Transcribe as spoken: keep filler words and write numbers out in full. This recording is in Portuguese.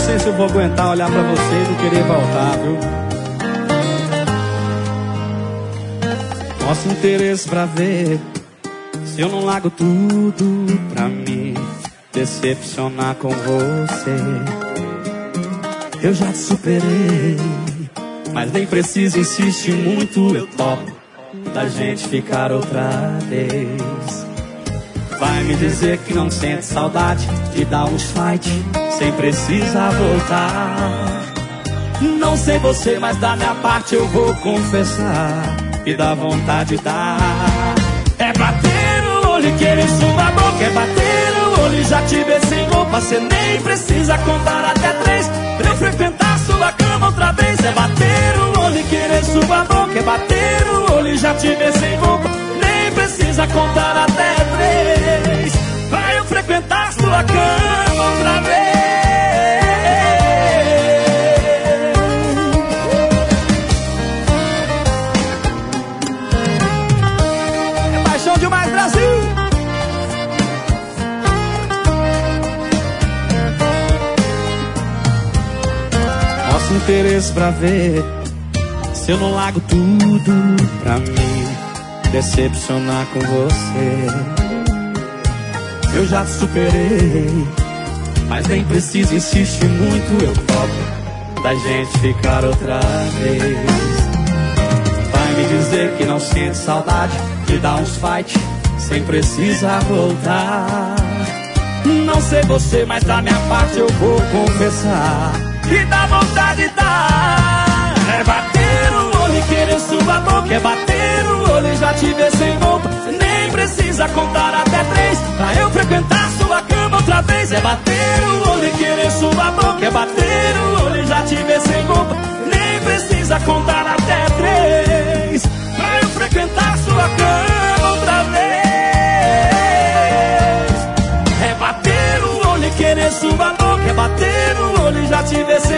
sei se eu vou aguentar olhar pra você e não querer voltar, viu? Nosso interesse pra ver se eu não largo tudo pra me decepcionar com você. Eu já te superei, mas nem precisa insistir muito. Eu topo da gente ficar outra vez. Vai me dizer que não sente saudade de dar uns fight sem precisar voltar. Não sei você, mas da minha parte eu vou confessar que dá vontade de dar. É bater no olho e querer sua boca. É bater no olho e já te ver sem roupa. Cê nem precisa contar até três pra eu frequentar sua cama outra vez. É bater no olho e querer sua boca. É bater no olho e já te ver sem roupa. Nem precisa contar até três pra eu frequentar sua cama outra vez. É paixão demais, Brasil! Nosso interesse pra ver se eu não largo tudo pra me decepcionar com você. Eu já te superei, mas nem preciso insistir muito. Eu topo da gente ficar outra vez. Vai me dizer que não sente saudade de dar uns fight sem precisar voltar. Não sei você, mas da minha parte eu vou confessar que dá vontade de dar. É bater no olho e querer sua boca. É bater no olho e já te ver sem roupa. Nem precisa contar até três pra eu frequentar sua cama outra vez. É bater no olho e querer sua boca. É bater no olho e já te ver sem roupa. Nem precisa contar até três pra eu frequentar sua cama outra vez. É bater no olho e querer sua boca. É bater no olho e já te ver sem